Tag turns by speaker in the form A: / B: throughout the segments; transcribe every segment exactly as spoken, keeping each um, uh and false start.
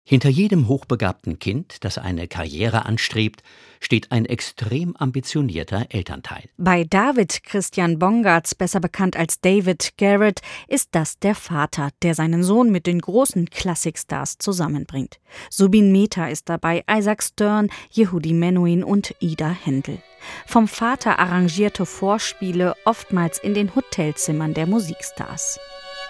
A: Hinter jedem hochbegabten Kind, das eine Karriere anstrebt, steht ein extrem ambitionierter Elternteil.
B: Bei David Christian Bongartz, besser bekannt als David Garrett, ist das der Vater, der seinen Sohn mit den großen Klassikstars zusammenbringt. Zubin Mehta ist dabei, Isaac Stern, Yehudi Menuhin und Ida Händel. Vom Vater arrangierte Vorspiele, oftmals in den Hotelzimmern der Musikstars.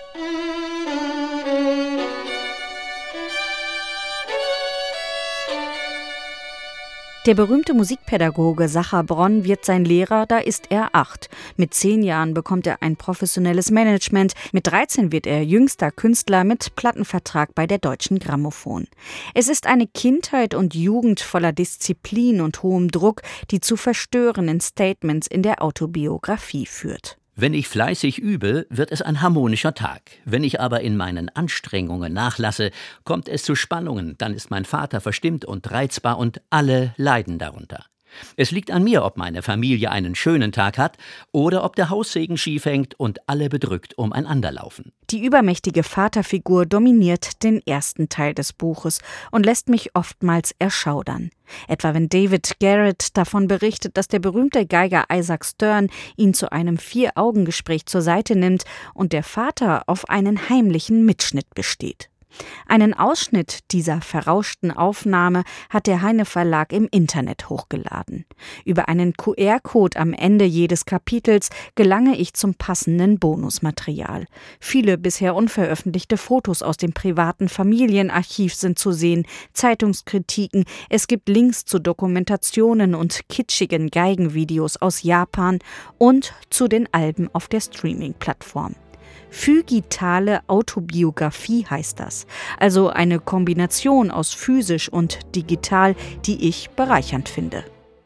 B: Der berühmte Musikpädagoge Sacha Bronn wird sein Lehrer, da ist er acht. Mit zehn Jahren bekommt er ein professionelles Management. Mit dreizehn wird er jüngster Künstler mit Plattenvertrag bei der Deutschen Grammophon. Es ist eine Kindheit und Jugend voller Disziplin und hohem Druck, die zu verstörenden Statements in der Autobiografie führt.
A: Wenn ich fleißig übe, wird es ein harmonischer Tag. Wenn ich aber in meinen Anstrengungen nachlasse, kommt es zu Spannungen. Dann ist mein Vater verstimmt und reizbar und alle leiden darunter. Es liegt an mir, ob meine Familie einen schönen Tag hat oder ob der Haussegen schief hängt und alle bedrückt umeinander laufen.
B: Die übermächtige Vaterfigur dominiert den ersten Teil des Buches und lässt mich oftmals erschaudern. Etwa wenn David Garrett davon berichtet, dass der berühmte Geiger Isaac Stern ihn zu einem Vier-Augen-Gespräch zur Seite nimmt und der Vater auf einen heimlichen Mitschnitt besteht. Einen Ausschnitt dieser verrauschten Aufnahme hat der Heine Verlag im Internet hochgeladen. Über einen Q R-Code am Ende jedes Kapitels gelange ich zum passenden Bonusmaterial. Viele bisher unveröffentlichte Fotos aus dem privaten Familienarchiv sind zu sehen, Zeitungskritiken, es gibt Links zu Dokumentationen und kitschigen Geigenvideos aus Japan und zu den Alben auf der Streaming-Plattform. Phygitale Autobiografie heißt das, also eine Kombination aus physisch und digital, die ich bereichernd finde.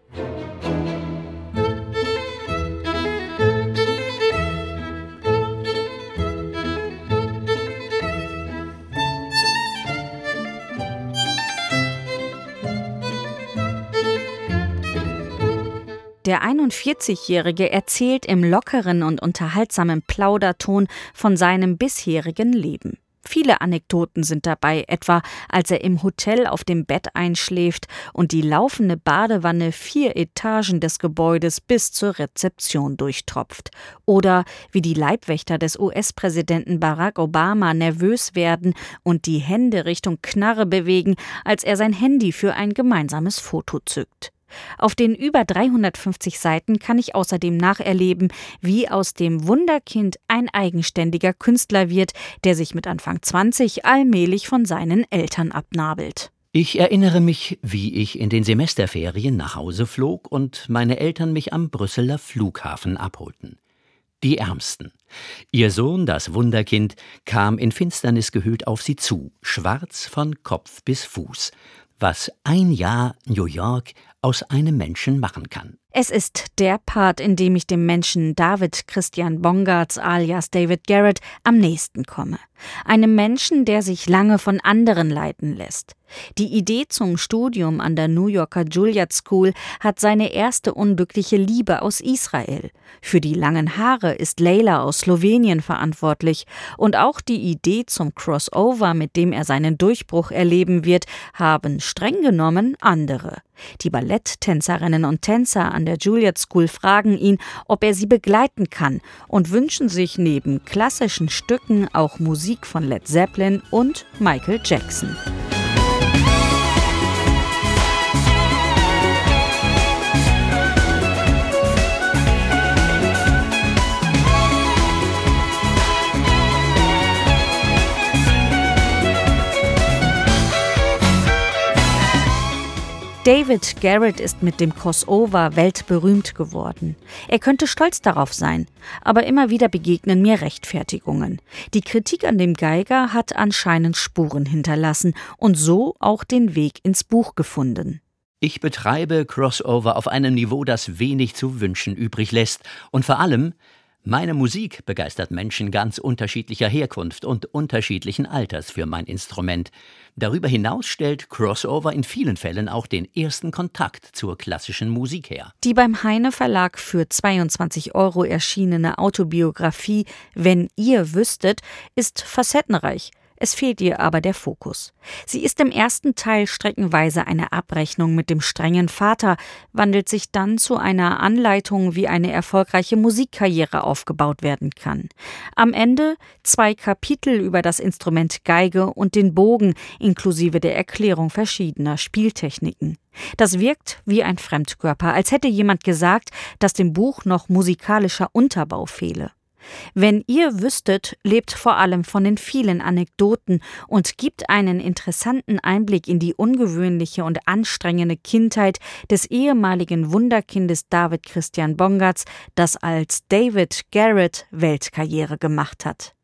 B: Der einundvierzigjährige erzählt im lockeren und unterhaltsamen Plauderton von seinem bisherigen Leben. Viele Anekdoten sind dabei, etwa als er im Hotel auf dem Bett einschläft und die laufende Badewanne vier Etagen des Gebäudes bis zur Rezeption durchtropft. Oder wie die Leibwächter des U S-Präsidenten Barack Obama nervös werden und die Hände Richtung Knarre bewegen, als er sein Handy für ein gemeinsames Foto zückt. Auf den über dreihundertfünfzig Seiten kann ich außerdem nacherleben, wie aus dem Wunderkind ein eigenständiger Künstler wird, der sich mit Anfang zwanzig allmählich von seinen Eltern abnabelt.
A: Ich erinnere mich, wie ich in den Semesterferien nach Hause flog und meine Eltern mich am Brüsseler Flughafen abholten. Die Ärmsten. Ihr Sohn, das Wunderkind, kam in Finsternis gehüllt auf sie zu, schwarz von Kopf bis Fuß. Was ein Jahr New York aus einem Menschen machen kann.
B: Es ist der Part, in dem ich dem Menschen David Christian Bongartz alias David Garrett am nächsten komme. Einem Menschen, der sich lange von anderen leiten lässt. Die Idee zum Studium an der New Yorker Juilliard School hat seine erste unglückliche Liebe aus Israel. Für die langen Haare ist Leila aus Slowenien verantwortlich. Und auch die Idee zum Crossover, mit dem er seinen Durchbruch erleben wird, haben streng genommen andere. Die Balletttänzerinnen und Tänzer an der Juilliard School fragen ihn, ob er sie begleiten kann und wünschen sich neben klassischen Stücken auch Musik von Led Zeppelin und Michael Jackson. David Garrett ist mit dem Crossover weltberühmt geworden. Er könnte stolz darauf sein, aber immer wieder begegnen mir Rechtfertigungen. Die Kritik an dem Geiger hat anscheinend Spuren hinterlassen und so auch den Weg ins Buch gefunden.
A: Ich betreibe Crossover auf einem Niveau, das wenig zu wünschen übrig lässt und vor allem meine Musik begeistert Menschen ganz unterschiedlicher Herkunft und unterschiedlichen Alters für mein Instrument. Darüber hinaus stellt Crossover in vielen Fällen auch den ersten Kontakt zur klassischen Musik her.
B: Die beim Heine Verlag für zweiundzwanzig Euro erschienene Autobiografie »Wenn ihr wüsstet« ist facettenreich. Es fehlt ihr aber der Fokus. Sie ist im ersten Teil streckenweise eine Abrechnung mit dem strengen Vater, wandelt sich dann zu einer Anleitung, wie eine erfolgreiche Musikkarriere aufgebaut werden kann. Am Ende zwei Kapitel über das Instrument Geige und den Bogen, inklusive der Erklärung verschiedener Spieltechniken. Das wirkt wie ein Fremdkörper, als hätte jemand gesagt, dass dem Buch noch musikalischer Unterbau fehle. Wenn ihr wüsstet, lebt vor allem von den vielen Anekdoten und gibt einen interessanten Einblick in die ungewöhnliche und anstrengende Kindheit des ehemaligen Wunderkindes David Christian Bongartz, das als David Garrett Weltkarriere gemacht hat.